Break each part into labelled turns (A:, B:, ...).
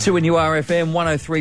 A: 2NURFM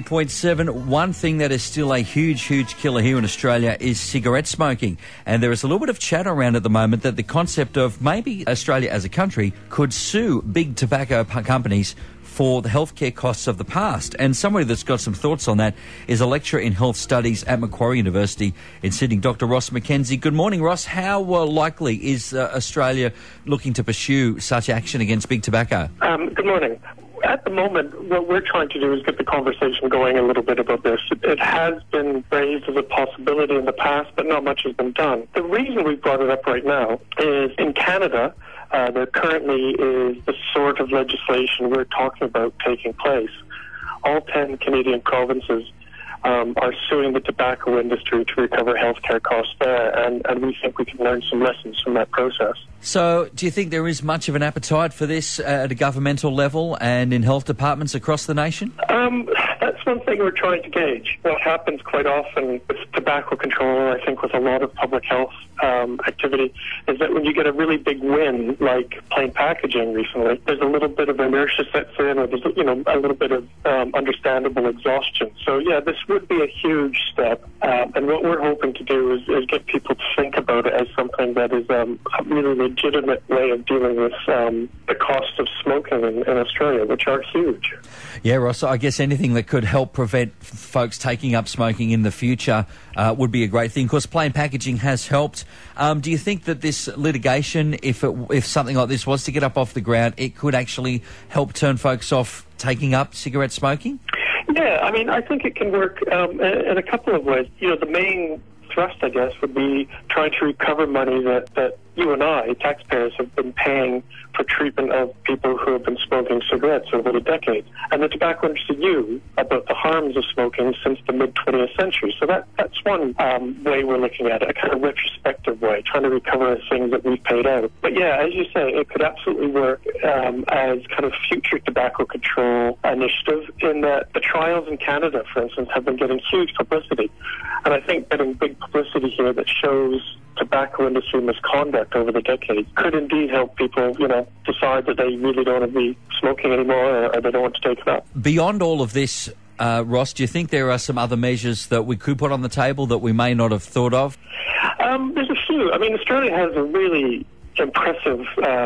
A: 103.7. One thing that is still a huge killer here in Australia is cigarette smoking. And there is a little bit of chat around at the moment that the concept of maybe Australia as a country could sue big tobacco companies for the healthcare costs of the past. And somebody that's got some thoughts on that is a lecturer in health studies at Macquarie University in Sydney, Dr. Ross McKenzie. Good morning, Ross. How likely is Australia looking to pursue such action against big tobacco?
B: Good morning. At the moment, what we're trying to do is get the conversation going a little bit about this. It has been raised as a possibility in the past, but not much has been done. The reason we brought it up right now is in Canada, there currently is the sort of legislation we're talking about taking place. All 10 Canadian provinces are suing the tobacco industry to recover healthcare costs there, and we think we can learn some lessons from that process.
A: So do you think there is much of an appetite for this at a governmental level and in health departments across the nation?
B: That's one thing we're trying to gauge. What happens quite often with tobacco control, I think with a lot of public health activity, is that when you get a really big win, like plain packaging recently, there's a little bit of inertia sets in, or there's a little bit of understandable exhaustion. So yeah, this would be a huge step, and what we're hoping to do is get people to think about it as something that is a really legitimate way of dealing with the costs of smoking in Australia, which are huge.
A: Yeah, Ross, I guess anything that could help prevent folks taking up smoking in the future would be a great thing. Of course, plain packaging has helped. Do you think that this litigation, if something like this was to get up off the ground, it could actually help turn folks off taking up cigarette smoking?
B: Yeah, I mean, I think it can work in a couple of ways. The main thrust, I guess, would be trying to recover money that you and I, taxpayers, have been paying for treatment of people who have been smoking cigarettes over the decades. And the tobacco industry knew about the harms of smoking since the mid-20th century. So that's one way we're looking at it, a kind of retrospective way, trying to recover things that we've paid out. But yeah, as you say, it could absolutely work as kind of future tobacco control initiative in that the trials in Canada, for instance, have been getting huge publicity. And I think getting big publicity here that shows tobacco industry misconduct over the decades could indeed help people, decide that they really don't want to be smoking anymore or they don't want to take it up.
A: Beyond all of this, Ross, do you think there are some other measures that we could put on the table that we may not have thought of?
B: There's a few. I mean, Australia has a really impressive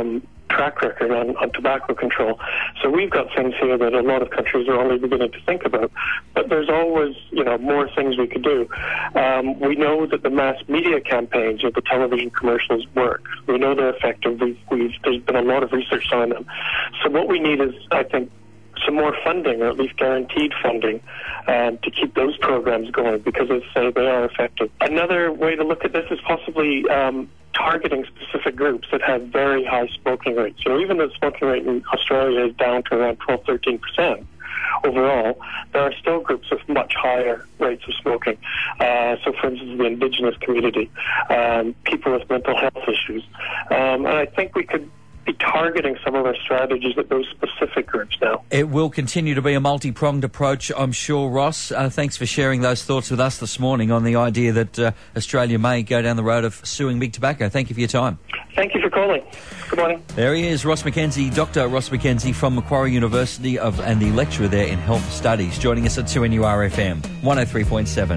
B: track record on tobacco control. So we've got things here that a lot of countries are only beginning to think about. But there's always, more things we could do. We know that the mass media campaigns or the television commercials work. We know they're effective. There's been a lot of research on them. So what we need is, I think, some more funding, or at least guaranteed funding, to keep those programs going, because, as I say, they are effective. Another way to look at this is possibly targeting specific groups that have very high smoking rates. Even though the smoking rate in Australia is down to around 12-13% overall, there are still groups with much higher rates of smoking. So, for instance, the Indigenous community, people with mental health issues. And I think we could be targeting some of our strategies at those specific groups now.
A: It will continue to be a multi-pronged approach, I'm sure, Ross. Thanks for sharing those thoughts with us this morning on the idea that Australia may go down the road of suing big tobacco. Thank you for your time.
B: Thank you for calling. Good morning.
A: There he is, Ross McKenzie, Dr. Ross McKenzie from Macquarie University and the lecturer there in health studies, joining us at 2NURFM 103.7.